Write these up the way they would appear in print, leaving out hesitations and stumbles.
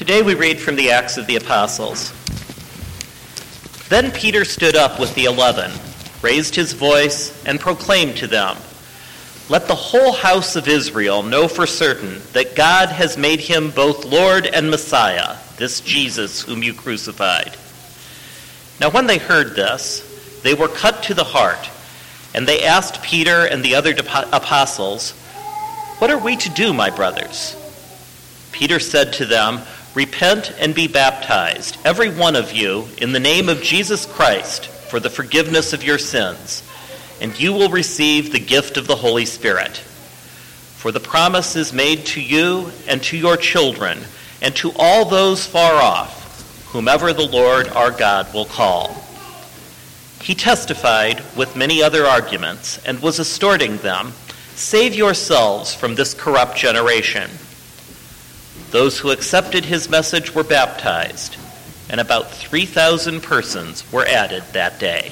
Today we read from the Acts of the Apostles. Then Peter stood up with the 11, raised his voice, and proclaimed to them, "Let the whole house of Israel know for certain that God has made him both Lord and Messiah, this Jesus whom you crucified." Now when they heard this, they were cut to the heart, and they asked Peter and the other apostles, "What are we to do, my brothers?" Peter said to them, "Repent and be baptized, every one of you, in the name of Jesus Christ, for the forgiveness of your sins, and you will receive the gift of the Holy Spirit. For the promise is made to you and to your children, and to all those far off, whomever the Lord our God will call." He testified with many other arguments, and was exhorting them, "Save yourselves from this corrupt generation." Those who accepted his message were baptized, and about 3,000 persons were added that day.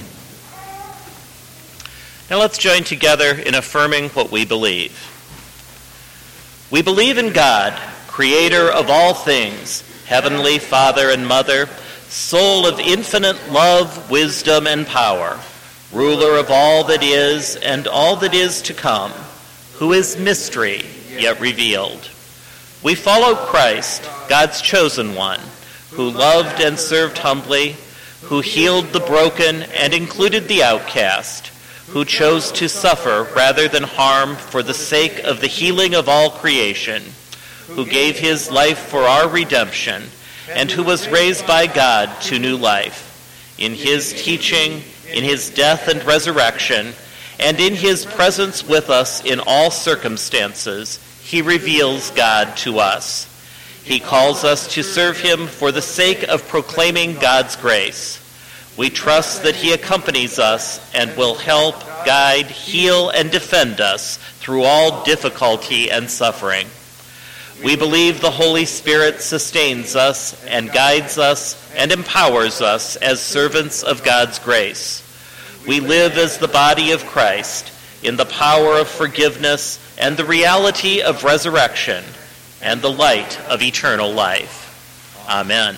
Now let's join together in affirming what we believe. We believe in God, creator of all things, heavenly Father and Mother, soul of infinite love, wisdom, and power, ruler of all that is and all that is to come, who is mystery yet revealed. We follow Christ, God's chosen one, who loved and served humbly, who healed the broken and included the outcast, who chose to suffer rather than harm for the sake of the healing of all creation, who gave his life for our redemption, and who was raised by God to new life. In his teaching, in his death and resurrection, and in his presence with us in all circumstances, he reveals God to us. He calls us to serve him for the sake of proclaiming God's grace. We trust that he accompanies us and will help, guide, heal, and defend us through all difficulty and suffering. We believe the Holy Spirit sustains us and guides us and empowers us as servants of God's grace. We live as the body of Christ in the power of forgiveness and the reality of resurrection and the light of eternal life. Amen.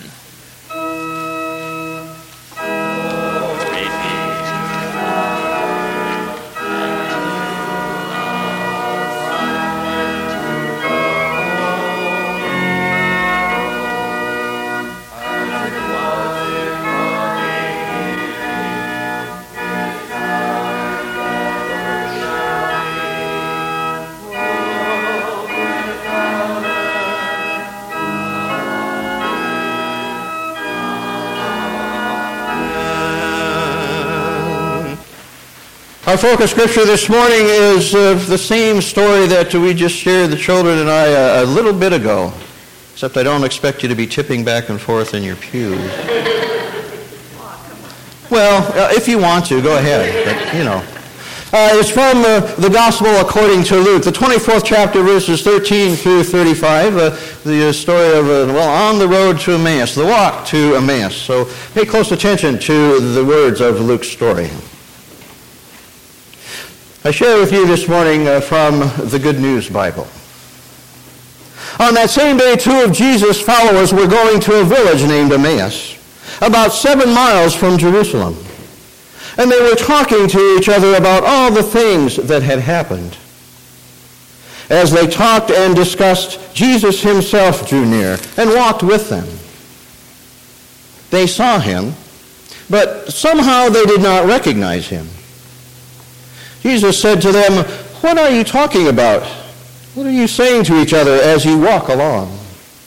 Our focus scripture this morning is the same story that we just shared, the children and I, a little bit ago, except I don't expect you to be tipping back and forth in your pews. Well, if you want to, go ahead, but, you know. It's from the Gospel according to Luke, the 24th chapter, verses 13 through 35, the story of, on the road to Emmaus, the walk to Emmaus. So pay close attention to the words of Luke's story. I share with you this morning from the Good News Bible. On that same day, 2 of Jesus' followers were going to a village named Emmaus, about 7 miles from Jerusalem. And they were talking to each other about all the things that had happened. As they talked and discussed, Jesus himself drew near and walked with them. They saw him, but somehow they did not recognize him. Jesus said to them, "What are you talking about? What are you saying to each other as you walk along?"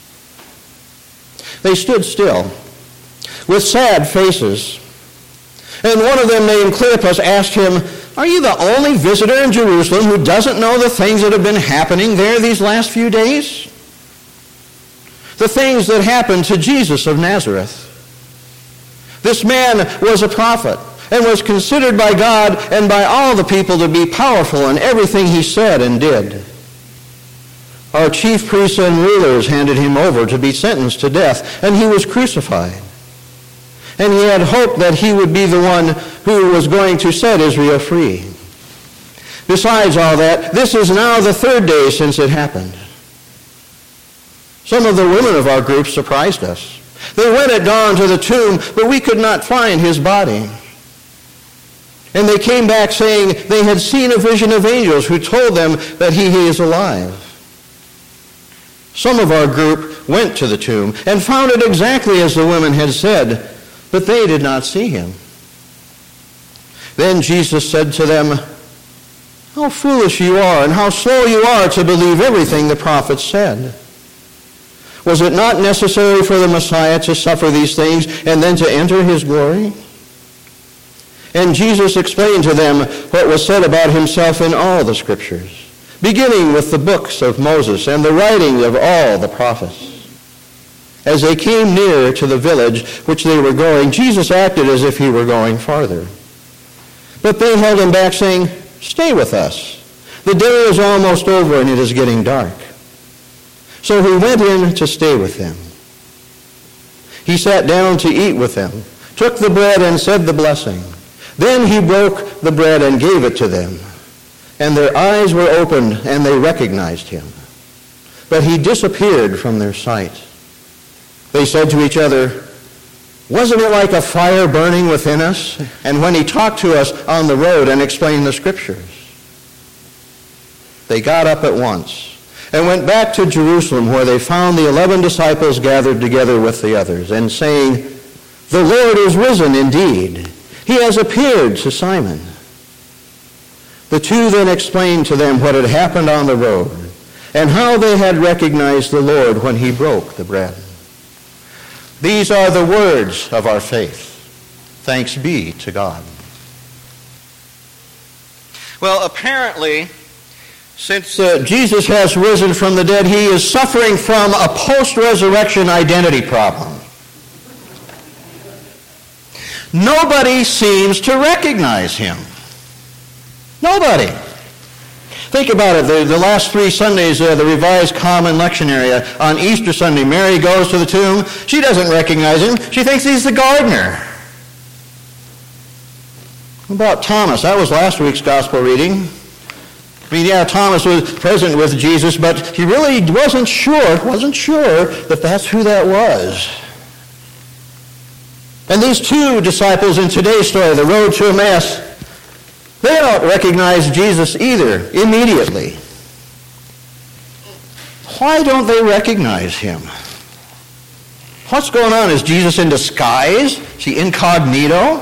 They stood still, with sad faces. And one of them, named Cleopas, asked him, "Are you the only visitor in Jerusalem who doesn't know the things that have been happening there these last few days?" The things that happened to Jesus of Nazareth. This man was a prophet, and was considered by God and by all the people to be powerful in everything he said and did. Our chief priests and rulers handed him over to be sentenced to death, and he was crucified. And he had hoped that he would be the one who was going to set Israel free. Besides all that, this is now the 3rd day since it happened. Some of the women of our group surprised us. They went at dawn to the tomb, but we could not find his body. And they came back saying they had seen a vision of angels who told them that he is alive. Some of our group went to the tomb and found it exactly as the women had said, but they did not see him. Then Jesus said to them, "How foolish you are, and how slow you are to believe everything the prophets said. Was it not necessary for the Messiah to suffer these things and then to enter his glory?" And Jesus explained to them what was said about himself in all the Scriptures, beginning with the books of Moses and the writing of all the prophets. As they came near to the village which they were going, Jesus acted as if he were going farther. But they held him back, saying, "Stay with us. The day is almost over and it is getting dark." So he went in to stay with them. He sat down to eat with them, took the bread and said the blessing. Then he broke the bread and gave it to them. And their eyes were opened and they recognized him. But he disappeared from their sight. They said to each other, "Wasn't it like a fire burning within us?" And when he talked to us on the road and explained the Scriptures. They got up at once and went back to Jerusalem, where they found the 11 disciples gathered together with the others, and saying, "The Lord is risen indeed. He has appeared to Simon." The two then explained to them what had happened on the road and how they had recognized the Lord when he broke the bread. These are the words of our faith. Thanks be to God. Well, apparently, since Jesus has risen from the dead, he is suffering from a post-resurrection identity problem. Nobody seems to recognize him. Nobody. Think about it. The last 3 Sundays, the Revised Common Lectionary, on Easter Sunday, Mary goes to the tomb. She doesn't recognize him. She thinks he's the gardener. What about Thomas? That was last week's gospel reading. I mean, yeah, Thomas was present with Jesus, but he really wasn't sure that that's who that was. And these 2 disciples in today's story, the road to Emmaus, they don't recognize Jesus either immediately. Why don't they recognize him? What's going on? Is Jesus in disguise? Is he incognito?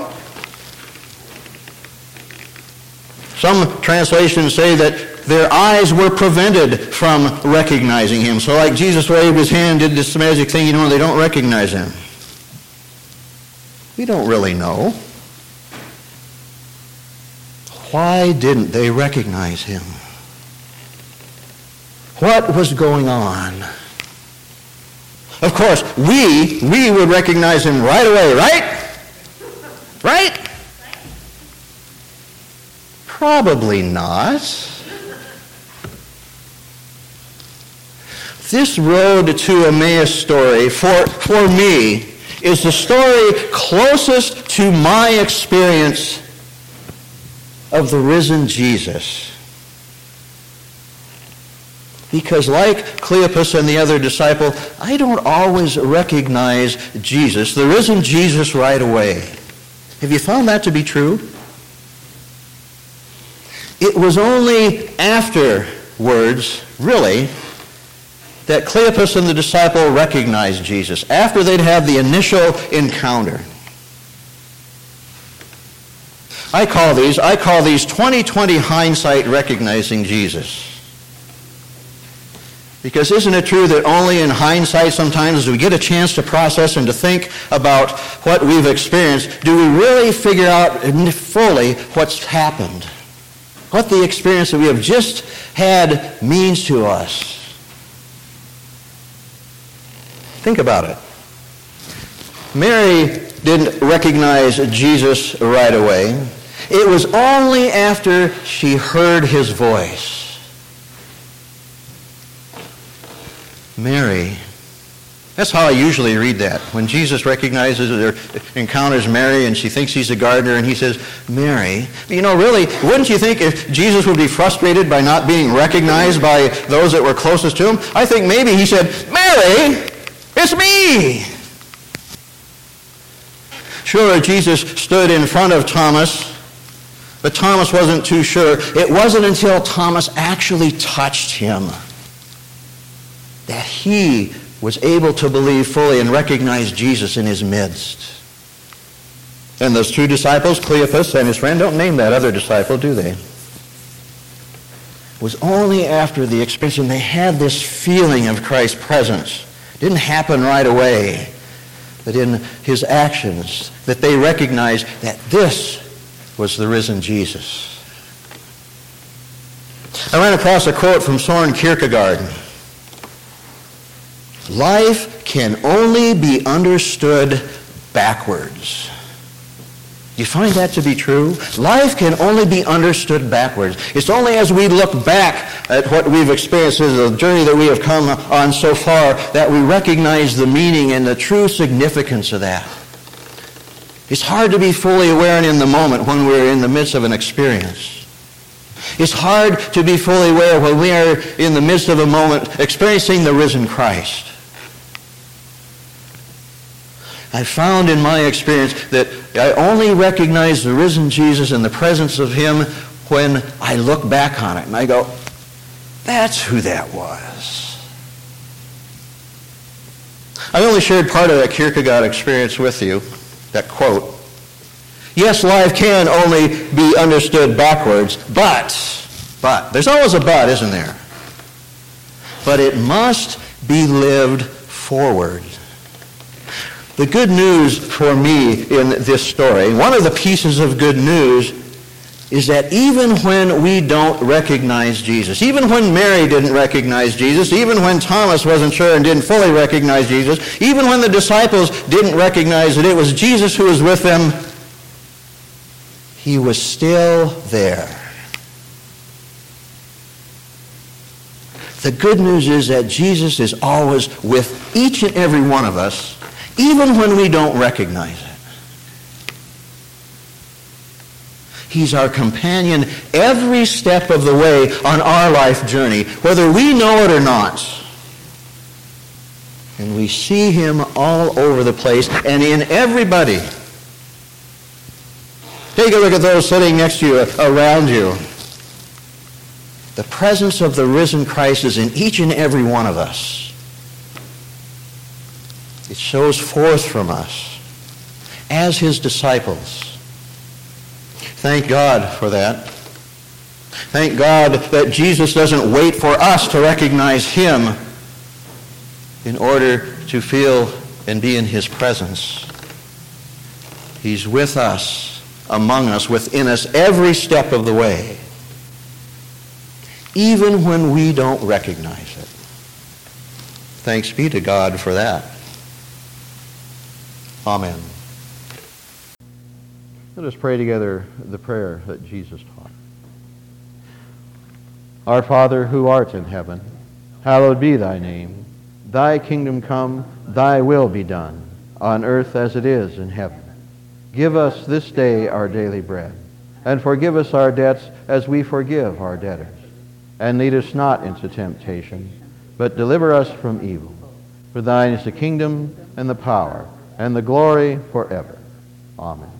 Some translations say that their eyes were prevented from recognizing him. So like Jesus waved his hand, did this magic thing, they don't recognize him. We don't really know. Why didn't they recognize him? What was going on? Of course, we would recognize him right away, right? Right? Probably not. This road to Emmaus story, for me, is the story closest to my experience of the risen Jesus. Because like Cleopas and the other disciple, I don't always recognize Jesus, the risen Jesus, right away. Have you found that to be true? It was only afterwards, really, that Cleopas and the disciple recognized Jesus, after they'd had the initial encounter. I call these 20/20 hindsight recognizing Jesus. Because isn't it true that only in hindsight sometimes as we get a chance to process and to think about what we've experienced, do we really figure out fully what's happened? What the experience that we have just had means to us. Think about it. Mary didn't recognize Jesus right away. It was only after she heard his voice. Mary. That's how I usually read that. When Jesus recognizes or encounters Mary and she thinks he's a gardener and he says, Mary. Really, wouldn't you think if Jesus would be frustrated by not being recognized by those that were closest to him? I think maybe he said, Mary! really? It's me. Sure, Jesus stood in front of Thomas, but Thomas wasn't too sure. It wasn't until Thomas actually touched him that he was able to believe fully and recognize Jesus in his midst. And those two disciples, Cleophas and his friend, don't name that other disciple, do they? It was only after the experience, and they had this feeling of Christ's presence. It didn't happen right away, but in his actions, that they recognized that this was the risen Jesus. I ran across a quote from Søren Kierkegaard. Life can only be understood backwards. Do you find that to be true? Life can only be understood backwards. It's only as we look back at what we've experienced, the journey that we have come on so far, that we recognize the meaning and the true significance of that. It's hard to be fully aware and in the moment when we're in the midst of an experience. It's hard to be fully aware when we are in the midst of a moment experiencing the risen Christ. I found in my experience that I only recognize the risen Jesus and the presence of him when I look back on it and I go, that's who that was. I only shared part of that Kierkegaard experience with you, that quote. Yes, life can only be understood backwards, but, there's always a but, isn't there? But it must be lived forward. The good news for me in this story, one of the pieces of good news, is that even when we don't recognize Jesus, even when Mary didn't recognize Jesus, even when Thomas wasn't sure and didn't fully recognize Jesus, even when the disciples didn't recognize that it was Jesus who was with them, he was still there. The good news is that Jesus is always with each and every one of us, even when we don't recognize it. He's our companion every step of the way on our life journey, whether we know it or not. And we see him all over the place and in everybody. Take a look at those sitting next to you, around you. The presence of the risen Christ is in each and every one of us. It shows forth from us as his disciples. Thank God for that. Thank God that Jesus doesn't wait for us to recognize him in order to feel and be in his presence. He's with us, among us, within us, every step of the way, even when we don't recognize it. Thanks be to God for that. Amen. Let us pray together the prayer that Jesus taught. Our Father, who art in heaven, hallowed be thy name. Thy kingdom come, thy will be done, on earth as it is in heaven. Give us this day our daily bread, and forgive us our debts as we forgive our debtors. And lead us not into temptation, but deliver us from evil. For thine is the kingdom and the power and the glory forever. Amen.